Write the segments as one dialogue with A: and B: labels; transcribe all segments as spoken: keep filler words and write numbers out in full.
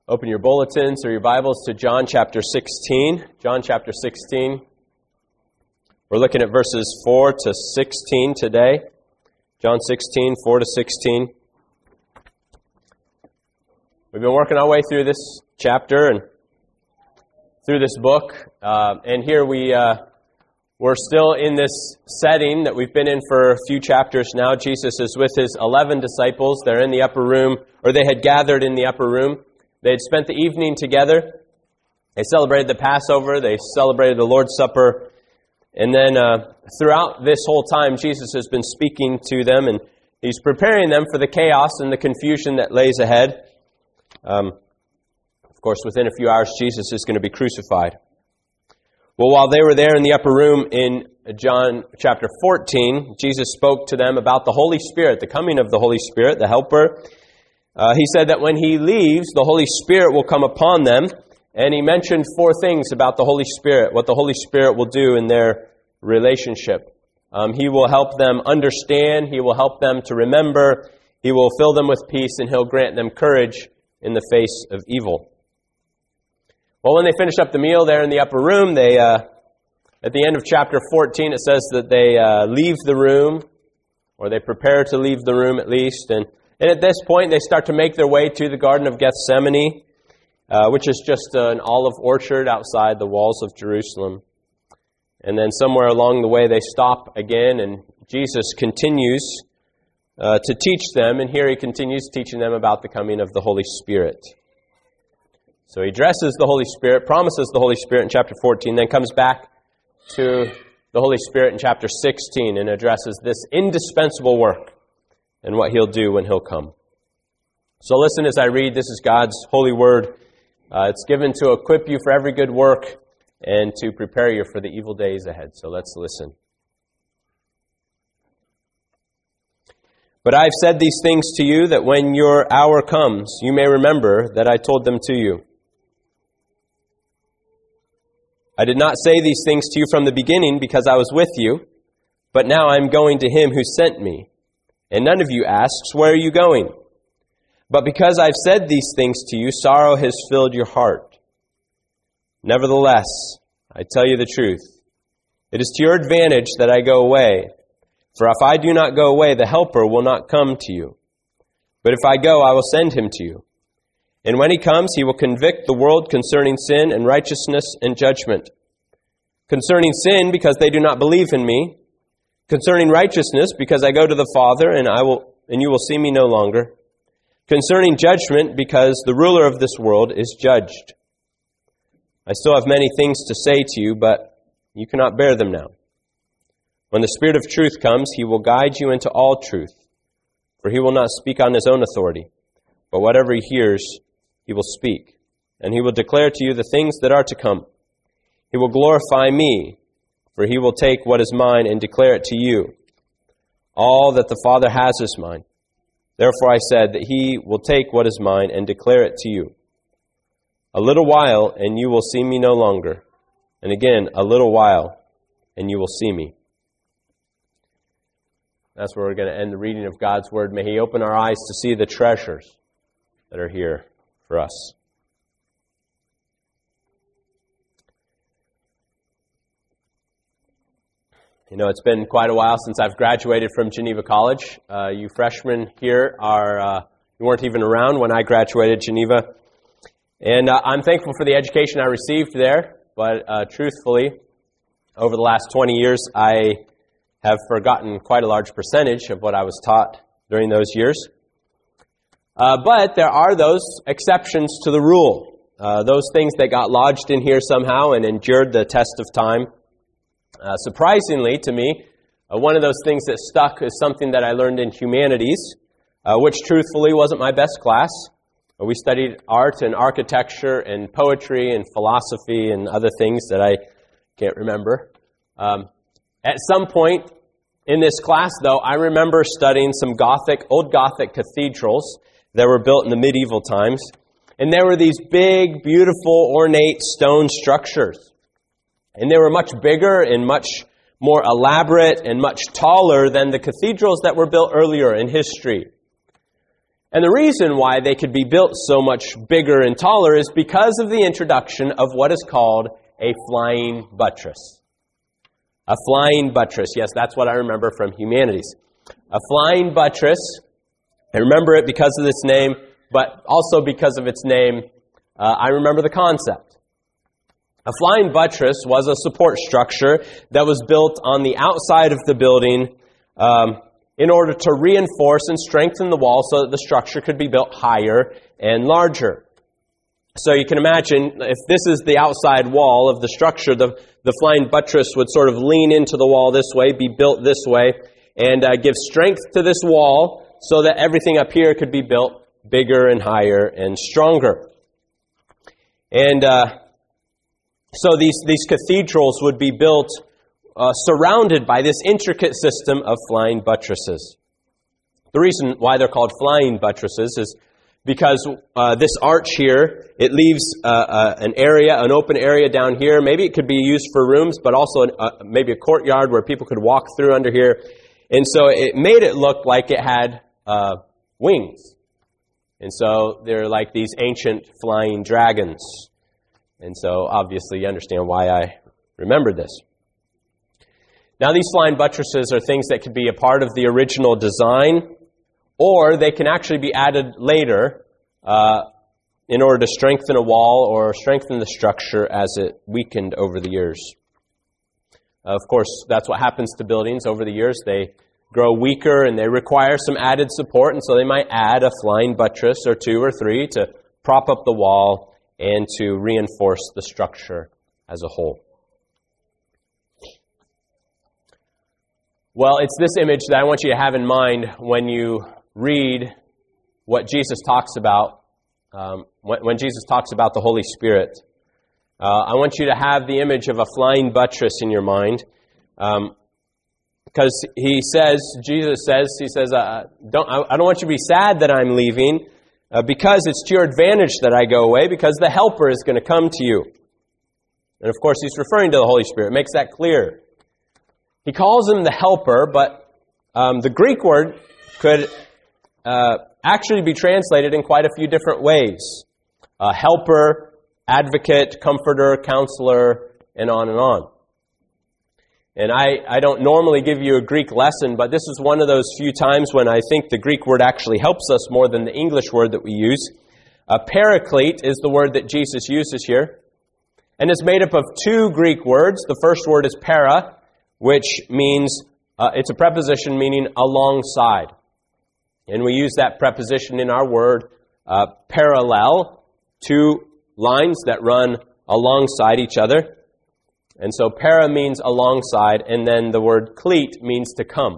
A: Open your bulletins or your Bibles to John chapter sixteen. John chapter sixteen. We're looking at verses four to sixteen today. John sixteen, four to sixteen. We've been working our way through this chapter and through this book. Uh, and here we, uh, we're still in this setting that we've been in for a few chapters now. Jesus is with his eleven disciples. They're in the upper room, or they had gathered in the upper room. They had spent the evening together. They celebrated the Passover. They celebrated the Lord's Supper. And then uh, throughout this whole time, Jesus has been speaking to them, and he's preparing them for the chaos and the confusion that lays ahead. Um, of course, within a few hours, Jesus is going to be crucified. Well, while they were there in the upper room in John chapter fourteen, Jesus spoke to them about the Holy Spirit, the coming of the Holy Spirit, the Helper. Uh, he said that when he leaves, the Holy Spirit will come upon them. And he mentioned four things about the Holy Spirit, what the Holy Spirit will do in their relationship. Um, he will help them understand. He will help them to remember. He will fill them with peace, and he'll grant them courage in the face of evil. Well, when they finish up the meal there in the upper room, they uh, at the end of chapter fourteen, it says that they uh, leave the room, or they prepare to leave the room at least. And, and at this point, they start to make their way to the Garden of Gethsemane, Uh, which is just uh, an olive orchard outside the walls of Jerusalem. And then somewhere along the way they stop again, and Jesus continues uh, to teach them, and here he continues teaching them about the coming of the Holy Spirit. So he addresses the Holy Spirit, promises the Holy Spirit in chapter fourteen, then comes back to the Holy Spirit in chapter sixteen and addresses this indispensable work and what he'll do when he'll come. So listen as I read. This is God's holy word. Uh, it's given to equip you for every good work and to prepare you for the evil days ahead. So let's listen. But I've said these things to you that when your hour comes, you may remember that I told them to you. I did not say these things to you from the beginning because I was with you, but now I am going to him who sent me. And none of you asks, where are you going? But because I've said these things to you, sorrow has filled your heart. Nevertheless, I tell you the truth. It is to your advantage that I go away. For if I do not go away, the Helper will not come to you. But if I go, I will send him to you. And when he comes, he will convict the world concerning sin and righteousness and judgment. Concerning sin, because they do not believe in me. Concerning righteousness, because I go to the Father, and I will, and you will see me no longer. Concerning judgment, because the ruler of this world is judged. I still have many things to say to you, but you cannot bear them now. When the Spirit of truth comes, he will guide you into all truth. For he will not speak on his own authority, but whatever he hears, he will speak. And he will declare to you the things that are to come. He will glorify me, for he will take what is mine and declare it to you. All that the Father has is mine. Therefore I said that he will take what is mine and declare it to you. A little while, and you will see me no longer. And again, a little while, and you will see me. That's where we're going to end the reading of God's Word. May he open our eyes to see the treasures that are here for us. You know, it's been quite a while since I've graduated from Geneva College. Uh, you freshmen here are, uh, you weren't even around when I graduated Geneva. And uh, I'm thankful for the education I received there, but uh, truthfully, over the last twenty years, I have forgotten quite a large percentage of what I was taught during those years. Uh, but there are those exceptions to the rule, uh, those things that got lodged in here somehow and endured the test of time. Uh, surprisingly to me, uh, one of those things that stuck is something that I learned in humanities, uh, which truthfully wasn't my best class. Uh, we studied art and architecture and poetry and philosophy and other things that I can't remember. Um, at some point in this class, though, I remember studying some Gothic, old Gothic cathedrals that were built in the medieval times. And there were these big, beautiful, ornate stone structures. And they were much bigger and much more elaborate and much taller than the cathedrals that were built earlier in history. And the reason why they could be built so much bigger and taller is because of the introduction of what is called a flying buttress. A flying buttress. Yes, that's what I remember from humanities. A flying buttress. I remember it because of this name, but also because of its name, uh, I remember the concept. A flying buttress was a support structure that was built on the outside of the building um, in order to reinforce and strengthen the wall so that the structure could be built higher and larger. So you can imagine, if this is the outside wall of the structure, the, the flying buttress would sort of lean into the wall this way, be built this way, and uh, give strength to this wall so that everything up here could be built bigger and higher and stronger. And uh, so these, these cathedrals would be built Uh, surrounded by this intricate system of flying buttresses. The reason why they're called flying buttresses is because uh, this arch here, it leaves uh, uh, an area, an open area down here. Maybe it could be used for rooms, but also an, uh, maybe a courtyard where people could walk through under here. And so it made it look like it had uh, wings. And so they're like these ancient flying dragons. And so obviously you understand why I remembered this. Now, these flying buttresses are things that could be a part of the original design, or they can actually be added later uh, in order to strengthen a wall or strengthen the structure as it weakened over the years. Uh, of course, that's what happens to buildings over the years. They grow weaker and they require some added support, and so they might add a flying buttress or two or three to prop up the wall and to reinforce the structure as a whole. Well, it's this image that I want you to have in mind when you read what Jesus talks about, um, when, when Jesus talks about the Holy Spirit. Uh, I want you to have the image of a flying buttress in your mind, um, because he says, Jesus says, he says, uh, don't, I, I don't want you to be sad that I'm leaving, uh, because it's to your advantage that I go away, because the Helper is going to come to you. And of course, he's referring to the Holy Spirit. It makes that clear. He calls him the Helper, but um, the Greek word could uh, actually be translated in quite a few different ways. Uh, helper, advocate, comforter, counselor, and on and on. And I, I don't normally give you a Greek lesson, but this is one of those few times when I think the Greek word actually helps us more than the English word that we use. Uh, paraclete is the word that Jesus uses here. And it's made up of two Greek words. The first word is para, which means, uh, it's a preposition meaning alongside. And we use that preposition in our word, uh, parallel, two lines that run alongside each other. And so para means alongside, and then the word cleat means to come.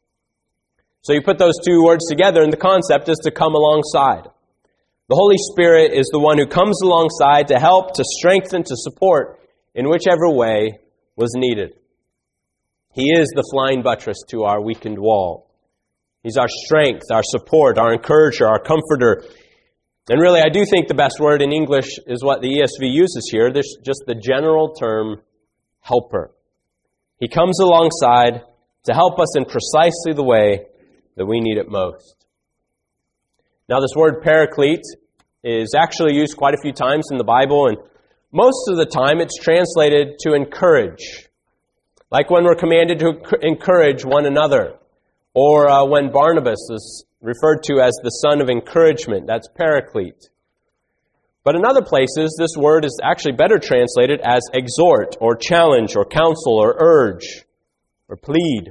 A: So you put those two words together, and the concept is to come alongside. The Holy Spirit is the one who comes alongside to help, to strengthen, to support in whichever way was needed. He is the flying buttress to our weakened wall. He's our strength, our support, our encourager, our comforter. And really, I do think the best word in English is what the E S V uses here. There's just the general term, helper. He comes alongside to help us in precisely the way that we need it most. Now, this word paraclete is actually used quite a few times in the Bible, and most of the time it's translated to encourage. Like when we're commanded to encourage one another, or uh, when Barnabas is referred to as the son of encouragement, that's paraclete. But in other places, this word is actually better translated as exhort, or challenge, or counsel, or urge, or plead.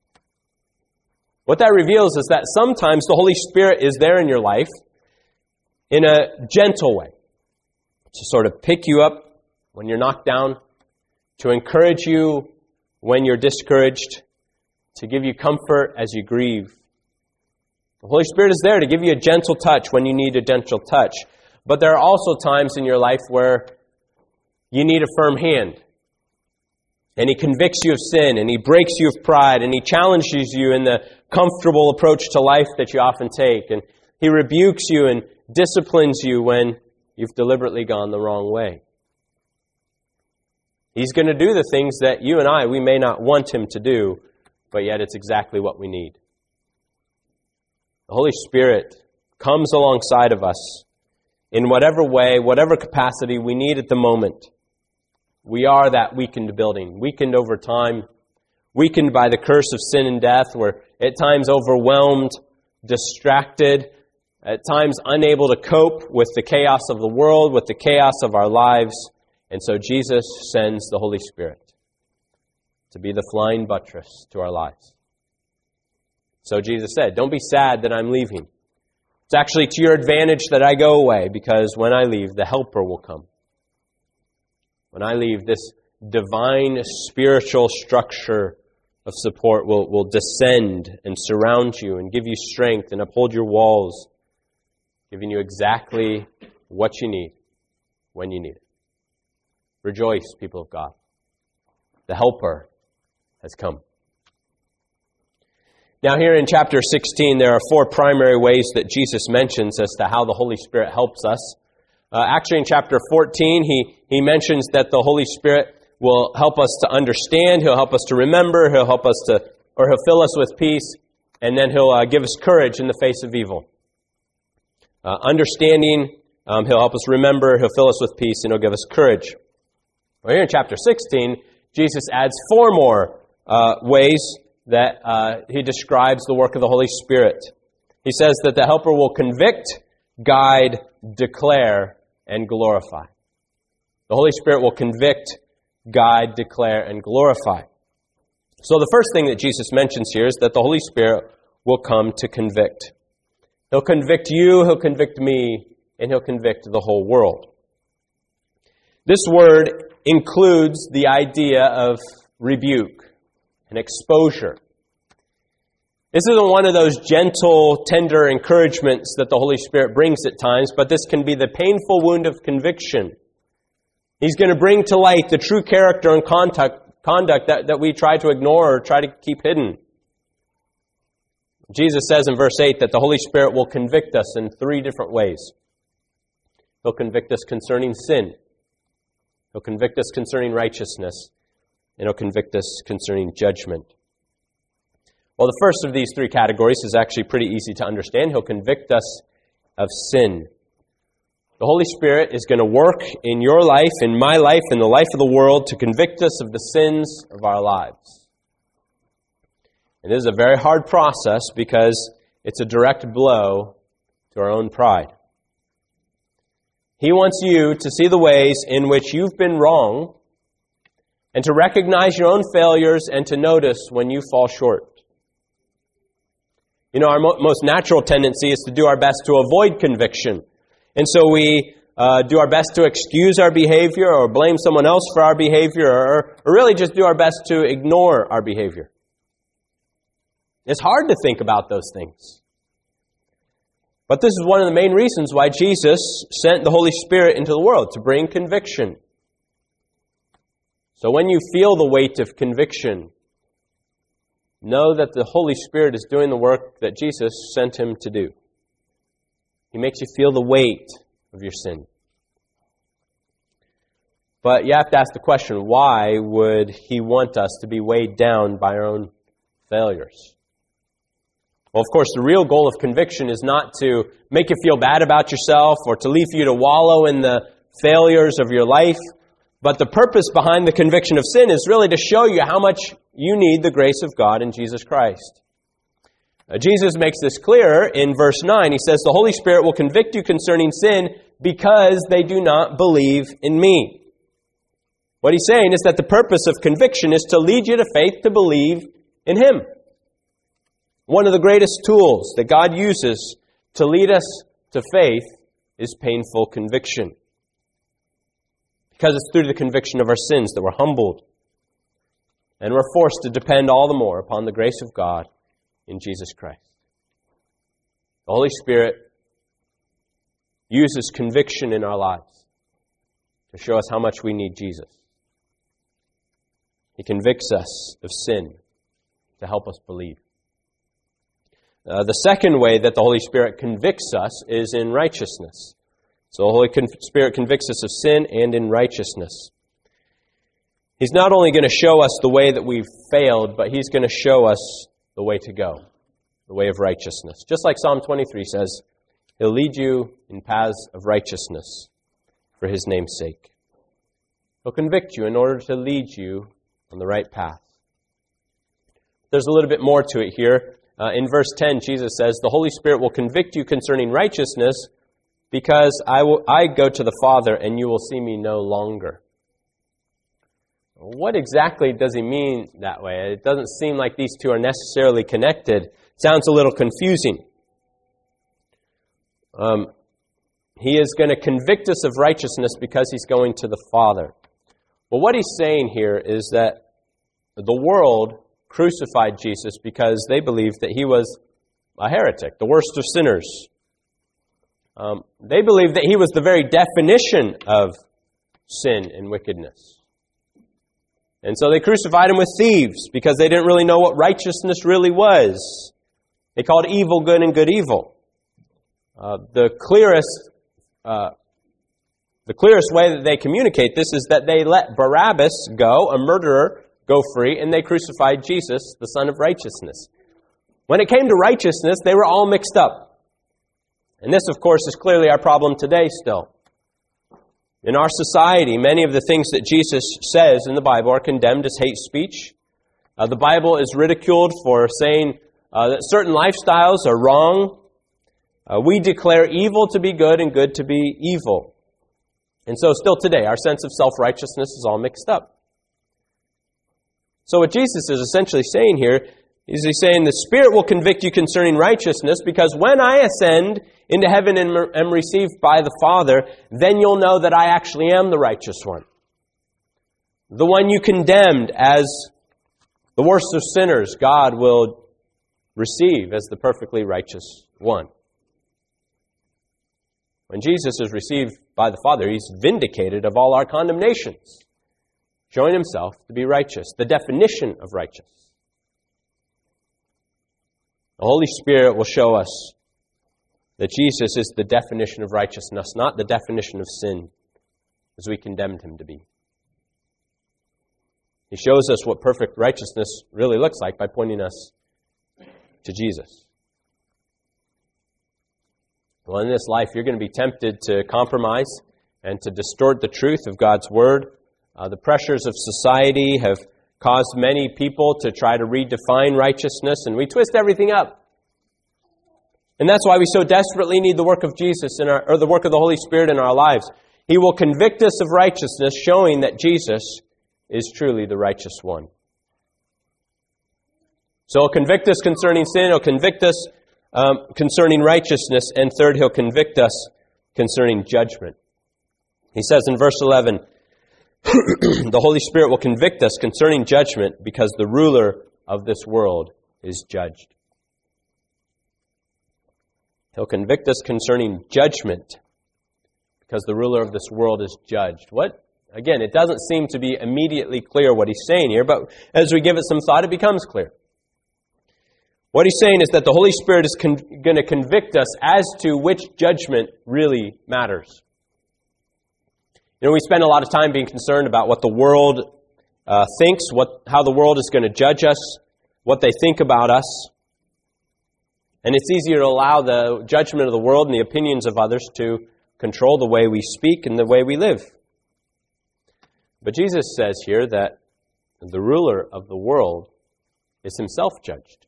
A: What that reveals is that sometimes the Holy Spirit is there in your life in a gentle way, to sort of pick you up when you're knocked down, to encourage you when you're discouraged, to give you comfort as you grieve. The Holy Spirit is there to give you a gentle touch when you need a gentle touch. But there are also times in your life where you need a firm hand. And He convicts you of sin, and He breaks you of pride, and He challenges you in the comfortable approach to life that you often take. And He rebukes you and disciplines you when you've deliberately gone the wrong way. He's going to do the things that you and I, we may not want Him to do, but yet it's exactly what we need. The Holy Spirit comes alongside of us in whatever way, whatever capacity we need at the moment. We are that weakened building, weakened over time, weakened by the curse of sin and death. We're at times overwhelmed, distracted, at times unable to cope with the chaos of the world, with the chaos of our lives. And so Jesus sends the Holy Spirit to be the flying buttress to our lives. So Jesus said, don't be sad that I'm leaving. It's actually to your advantage that I go away, because when I leave, the Helper will come. When I leave, this divine spiritual structure of support will, will descend and surround you and give you strength and uphold your walls, giving you exactly what you need when you need it. Rejoice, people of God. The Helper has come. Now here in chapter sixteen, there are four primary ways that Jesus mentions as to how the Holy Spirit helps us. Uh, actually, in chapter fourteen, he, he mentions that the Holy Spirit will help us to understand, He'll help us to remember, He'll help us to, or He'll fill us with peace, and then He'll uh, give us courage in the face of evil. Uh, understanding, um, He'll help us remember, He'll fill us with peace, and He'll give us courage. Well, here in chapter sixteen, Jesus adds four more uh, ways that uh, He describes the work of the Holy Spirit. He says that the Helper will convict, guide, declare, and glorify. The Holy Spirit will convict, guide, declare, and glorify. So the first thing that Jesus mentions here is that the Holy Spirit will come to convict. He'll convict you, He'll convict me, and He'll convict the whole world. This word includes the idea of rebuke and exposure. This isn't one of those gentle, tender encouragements that the Holy Spirit brings at times, but this can be the painful wound of conviction. He's going to bring to light the true character and conduct, conduct that, that we try to ignore or try to keep hidden. Jesus says in verse eight that the Holy Spirit will convict us in three different ways. He'll convict us concerning sin. He'll convict us concerning righteousness. And He'll convict us concerning judgment. Well, the first of these three categories is actually pretty easy to understand. He'll convict us of sin. The Holy Spirit is going to work in your life, in my life, in the life of the world to convict us of the sins of our lives. And this is a very hard process because it's a direct blow to our own pride. He wants you to see the ways in which you've been wrong and to recognize your own failures and to notice when you fall short. You know, our mo- most natural tendency is to do our best to avoid conviction. And so we uh, do our best to excuse our behavior or blame someone else for our behavior or, or really just do our best to ignore our behavior. It's hard to think about those things. But this is one of the main reasons why Jesus sent the Holy Spirit into the world, to bring conviction. So when you feel the weight of conviction, know that the Holy Spirit is doing the work that Jesus sent Him to do. He makes you feel the weight of your sin. But you have to ask the question, why would He want us to be weighed down by our own failures? Well, of course, the real goal of conviction is not to make you feel bad about yourself or to leave you to wallow in the failures of your life. But the purpose behind the conviction of sin is really to show you how much you need the grace of God in Jesus Christ. Uh, Jesus makes this clear in verse nine. He says, the Holy Spirit will convict you concerning sin because they do not believe in me. What He's saying is that the purpose of conviction is to lead you to faith, to believe in Him. One of the greatest tools that God uses to lead us to faith is painful conviction. Because it's through the conviction of our sins that we're humbled. And we're forced to depend all the more upon the grace of God in Jesus Christ. The Holy Spirit uses conviction in our lives to show us how much we need Jesus. He convicts us of sin to help us believe. Uh, the second way that the Holy Spirit convicts us is in righteousness. So the Holy Spirit convicts us of sin and in righteousness. He's not only going to show us the way that we've failed, but He's going to show us the way to go, the way of righteousness. Just like Psalm twenty-three says, He'll lead you in paths of righteousness for His name's sake. He'll convict you in order to lead you on the right path. There's a little bit more to it here. Uh, in verse ten, Jesus says, "The Holy Spirit will convict you concerning righteousness, because I will I go to the Father, and you will see me no longer." What exactly does He mean that way? It doesn't seem like these two are necessarily connected. Sounds a little confusing. Um, he is going to convict us of righteousness because He's going to the Father. Well, what He's saying here is that the world crucified Jesus because they believed that He was a heretic, the worst of sinners. Um, they believed that He was the very definition of sin and wickedness. And so they crucified Him with thieves because they didn't really know what righteousness really was. They called evil good and good evil. Uh, the clearest uh, the clearest way that they communicate this is that they let Barabbas go, a murderer, go free, and they crucified Jesus, the Son of Righteousness. When it came to righteousness, they were all mixed up. And this, of course, is clearly our problem today still. In our society, many of the things that Jesus says in the Bible are condemned as hate speech. Uh, the Bible is ridiculed for saying uh, that certain lifestyles are wrong. Uh, we declare evil to be good and good to be evil. And so still today, our sense of self-righteousness is all mixed up. So what Jesus is essentially saying here is He's saying the Spirit will convict you concerning righteousness, because when I ascend into heaven and am received by the Father, then you'll know that I actually am the righteous one. The one you condemned as the worst of sinners, God will receive as the perfectly righteous one. When Jesus is received by the Father, He's vindicated of all our condemnations, showing Himself to be righteous, the definition of righteous. The Holy Spirit will show us that Jesus is the definition of righteousness, not the definition of sin, as we condemned Him to be. He shows us what perfect righteousness really looks like by pointing us to Jesus. Well, in this life, you're going to be tempted to compromise and to distort the truth of God's Word. Uh, the pressures of society have caused many people to try to redefine righteousness, and we twist everything up. And that's why we so desperately need the work of Jesus in our, or the work of the Holy Spirit in our lives. He will convict us of righteousness, showing that Jesus is truly the righteous one. So He'll convict us concerning sin, He'll convict us um, concerning righteousness, and third, He'll convict us concerning judgment. He says in verse eleven, the Holy Spirit will convict us concerning judgment because the ruler of this world is judged. He'll convict us concerning judgment because the ruler of this world is judged. What? Again, it doesn't seem to be immediately clear what He's saying here, but as we give it some thought, it becomes clear. What He's saying is that the Holy Spirit is con- going to convict us as to which judgment really matters. You know, we spend a lot of time being concerned about what the world uh, thinks, what how the world is going to judge us, what they think about us. And it's easier to allow the judgment of the world and the opinions of others to control the way we speak and the way we live. But Jesus says here that the ruler of the world is Himself judged.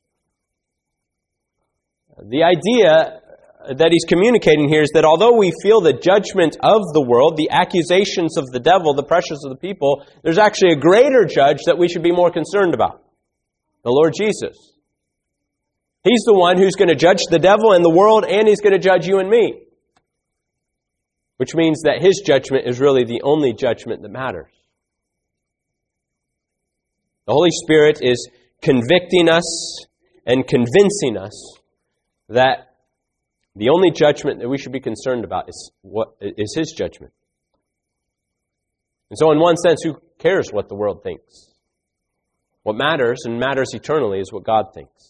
A: The idea that He's communicating here is that although we feel the judgment of the world, the accusations of the devil, the pressures of the people, there's actually a greater judge that we should be more concerned about. The Lord Jesus. He's the one who's going to judge the devil and the world, and He's going to judge you and me. Which means that His judgment is really the only judgment that matters. The Holy Spirit is convicting us and convincing us that the only judgment that we should be concerned about is what is His judgment. And so in one sense, who cares what the world thinks? What matters, and matters eternally, is what God thinks.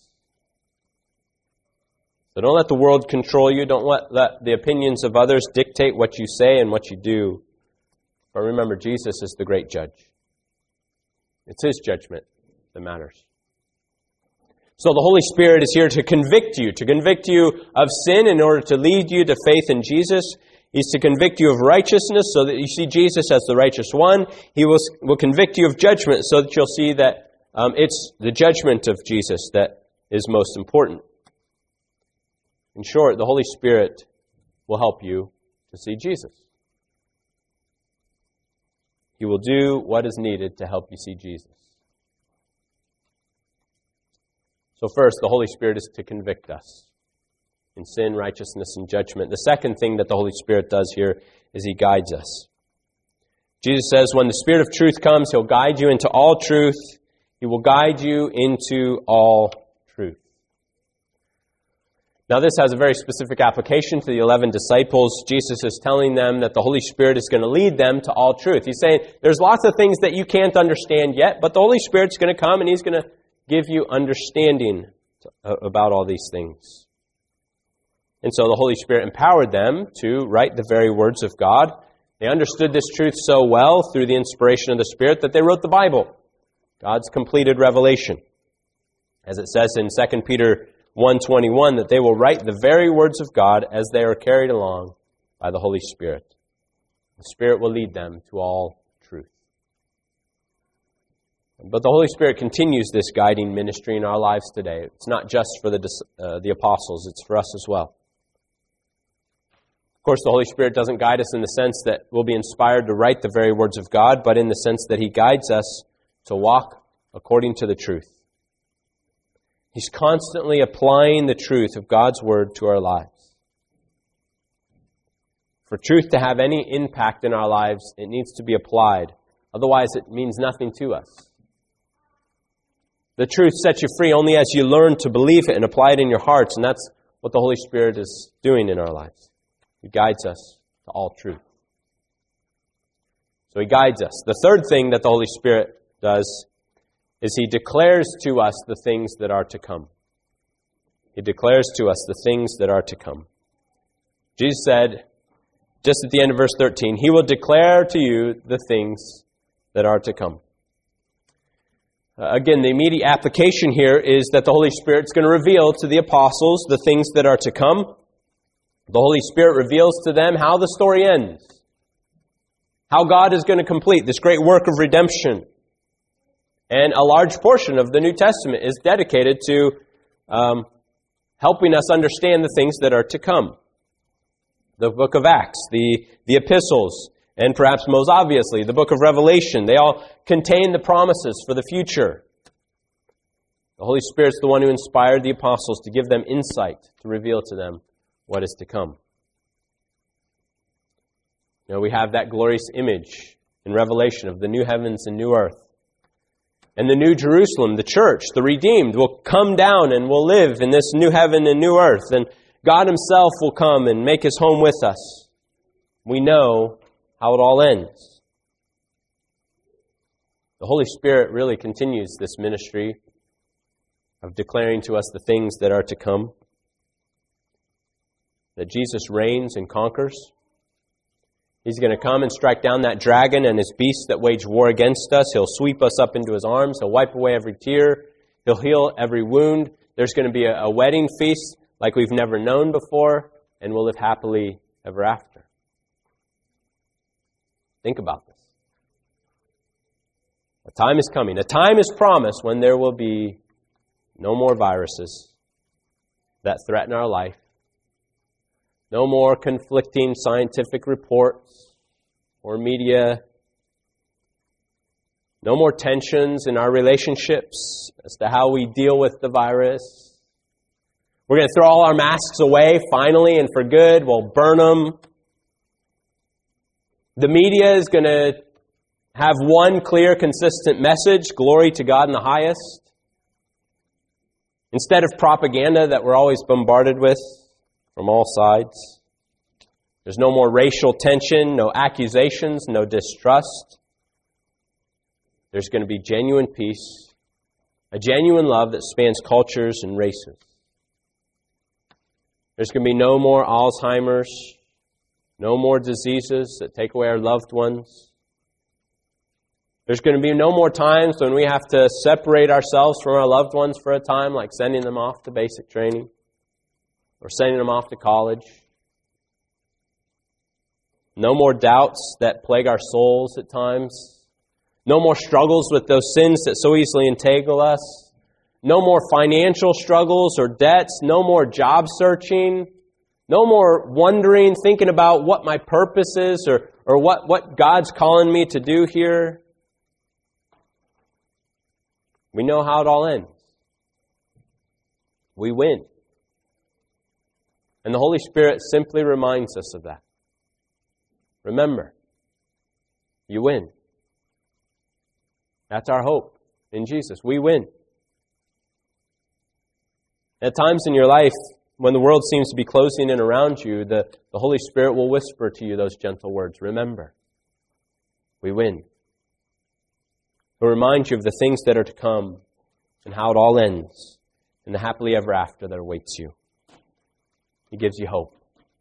A: So don't let the world control you. Don't let, let the opinions of others dictate what you say and what you do. But remember, Jesus is the great judge. It's His judgment that matters. So the Holy Spirit is here to convict you, to convict you of sin in order to lead you to faith in Jesus. He's to convict you of righteousness so that you see Jesus as the righteous one. He will, will convict you of judgment so that you'll see that um, it's the judgment of Jesus that is most important. In short, the Holy Spirit will help you to see Jesus. He will do what is needed to help you see Jesus. So first, the Holy Spirit is to convict us in sin, righteousness, and judgment. The second thing that the Holy Spirit does here is He guides us. Jesus says, when the Spirit of truth comes, He'll guide you into all truth. He will guide you into all truth. Now, this has a very specific application to the eleven disciples. Jesus is telling them that the Holy Spirit is going to lead them to all truth. He's saying, there's lots of things that you can't understand yet, but the Holy Spirit's going to come and He's going to give you understanding about all these things. And so the Holy Spirit empowered them to write the very words of God. They understood this truth so well through the inspiration of the Spirit that they wrote the Bible, God's completed revelation. As it says in Second Peter one twenty-one, that they will write the very words of God as they are carried along by the Holy Spirit. The Spirit will lead them to all truth. But the Holy Spirit continues this guiding ministry in our lives today. It's not just for the, uh, the apostles, it's for us as well. Of course, the Holy Spirit doesn't guide us in the sense that we'll be inspired to write the very words of God, but in the sense that He guides us to walk according to the truth. He's constantly applying the truth of God's Word to our lives. For truth to have any impact in our lives, it needs to be applied. Otherwise, it means nothing to us. The truth sets you free only as you learn to believe it and apply it in your hearts, and that's what the Holy Spirit is doing in our lives. He guides us to all truth. So He guides us. The third thing that the Holy Spirit does is He declares to us the things that are to come. He declares to us the things that are to come. Jesus said, just at the end of verse thirteen, He will declare to you the things that are to come. Uh, again, the immediate application here is that the Holy Spirit is going to reveal to the apostles the things that are to come. The Holy Spirit reveals to them how the story ends, how God is going to complete this great work of redemption. And a large portion of the New Testament is dedicated to um, helping us understand the things that are to come. The book of Acts, the, the epistles, and perhaps most obviously, the book of Revelation, they all contain the promises for the future. The Holy Spirit's the one who inspired the apostles to give them insight, to reveal to them what is to come. You know, we have that glorious image in Revelation of the new heavens and new earth. And the new Jerusalem, the church, the redeemed, will come down and will live in this new heaven and new earth. And God Himself will come and make His home with us. We know how it all ends. The Holy Spirit really continues this ministry of declaring to us the things that are to come. That Jesus reigns and conquers. He's going to come and strike down that dragon and his beasts that wage war against us. He'll sweep us up into His arms. He'll wipe away every tear. He'll heal every wound. There's going to be a, a wedding feast like we've never known before, and we'll live happily ever after. Think about this. A time is coming. A time is promised when there will be no more viruses that threaten our life. No more conflicting scientific reports or media. No more tensions in our relationships as to how we deal with the virus. We're going to throw all our masks away finally and for good. We'll burn them. The media is going to have one clear, consistent message, glory to God in the highest, instead of propaganda that we're always bombarded with from all sides. There's no more racial tension, no accusations, no distrust. There's going to be genuine peace, a genuine love that spans cultures and races. There's going to be no more Alzheimer's, no more diseases that take away our loved ones. There's going to be no more times when we have to separate ourselves from our loved ones for a time, like sending them off to basic training or sending them off to college. No more doubts that plague our souls at times. No more struggles with those sins that so easily entangle us. No more financial struggles or debts. No more job searching. No more wondering, thinking about what my purpose is or, or what, what God's calling me to do here. We know how it all ends. We win. And the Holy Spirit simply reminds us of that. Remember, you win. That's our hope in Jesus. We win. At times in your life, when the world seems to be closing in around you, the, the Holy Spirit will whisper to you those gentle words. Remember, we win. He'll remind you of the things that are to come and how it all ends and the happily ever after that awaits you. He gives you hope.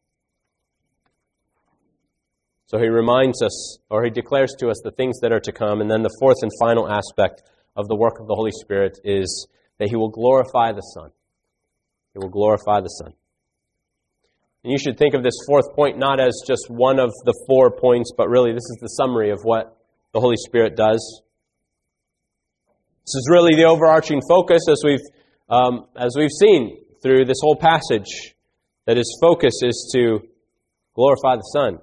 A: So he reminds us, or he declares to us the things that are to come. And then the fourth and final aspect of the work of the Holy Spirit is that he will glorify the Son. He will glorify the Son. And you should think of this fourth point not as just one of the four points, but really this is the summary of what the Holy Spirit does. This is really the overarching focus as we've, um, as we've seen through this whole passage, that his focus is to glorify the Son.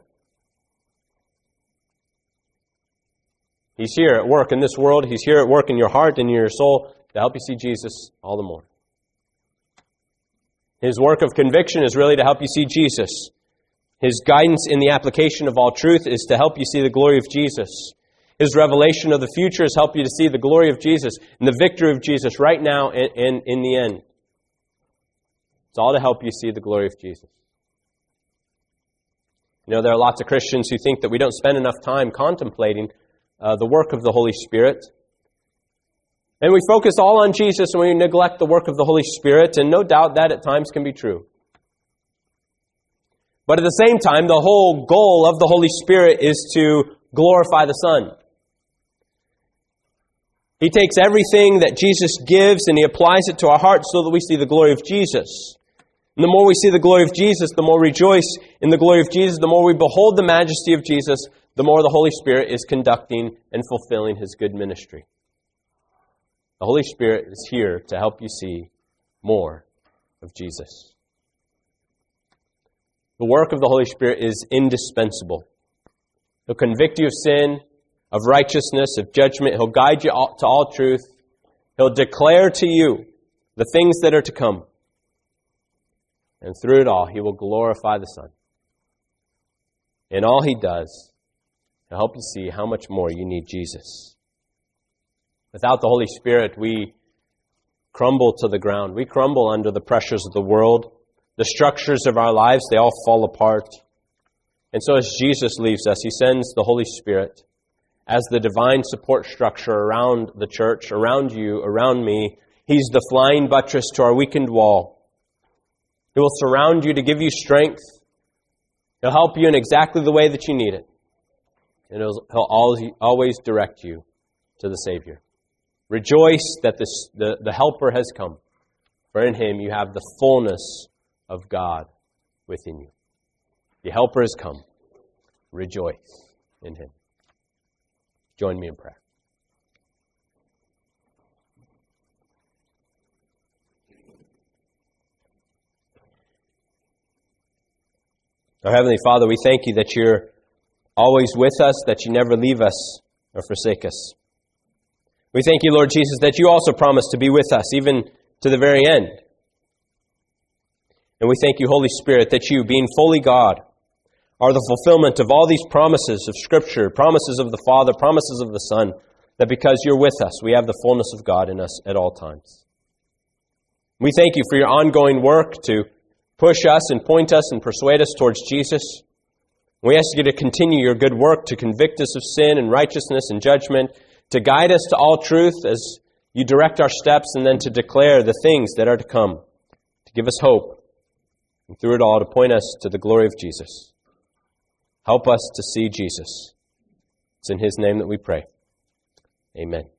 A: He's here at work in this world. He's here at work in your heart and in your soul to help you see Jesus all the more. His work of conviction is really to help you see Jesus. His guidance in the application of all truth is to help you see the glory of Jesus. His revelation of the future is help you to see the glory of Jesus and the victory of Jesus right now and, and in the end. It's all to help you see the glory of Jesus. You know, there are lots of Christians who think that we don't spend enough time contemplating uh, the work of the Holy Spirit. And we focus all on Jesus and we neglect the work of the Holy Spirit, and no doubt that at times can be true. But at the same time, the whole goal of the Holy Spirit is to glorify the Son. He takes everything that Jesus gives and he applies it to our hearts so that we see the glory of Jesus. And the more we see the glory of Jesus, the more we rejoice in the glory of Jesus, the more we behold the majesty of Jesus, the more the Holy Spirit is conducting and fulfilling his good ministry. The Holy Spirit is here to help you see more of Jesus. The work of the Holy Spirit is indispensable. He'll convict you of sin, of righteousness, of judgment. He'll guide you to all truth. He'll declare to you the things that are to come. And through it all, he will glorify the Son. In all he does, he'll help you see how much more you need Jesus. Without the Holy Spirit, we crumble to the ground. We crumble under the pressures of the world. The structures of our lives, they all fall apart. And so as Jesus leaves us, he sends the Holy Spirit as the divine support structure around the church, around you, around me. He's the flying buttress to our weakened wall. He will surround you to give you strength. He'll help you in exactly the way that you need it. And he'll, he'll always, always direct you to the Savior. Rejoice that this, the, the Helper has come, for in him you have the fullness of God within you. The Helper has come. Rejoice in him. Join me in prayer. Our Heavenly Father, we thank you that you're always with us, that you never leave us or forsake us. We thank you, Lord Jesus, that you also promise to be with us, even to the very end. And we thank you, Holy Spirit, that you, being fully God, are the fulfillment of all these promises of Scripture, promises of the Father, promises of the Son, that because you're with us, we have the fullness of God in us at all times. We thank you for your ongoing work to push us and point us and persuade us towards Jesus. We ask you to continue your good work to convict us of sin and righteousness and judgment, to guide us to all truth as you direct our steps, and then to declare the things that are to come, to give us hope, and through it all to point us to the glory of Jesus. Help us to see Jesus. It's in his name that we pray. Amen.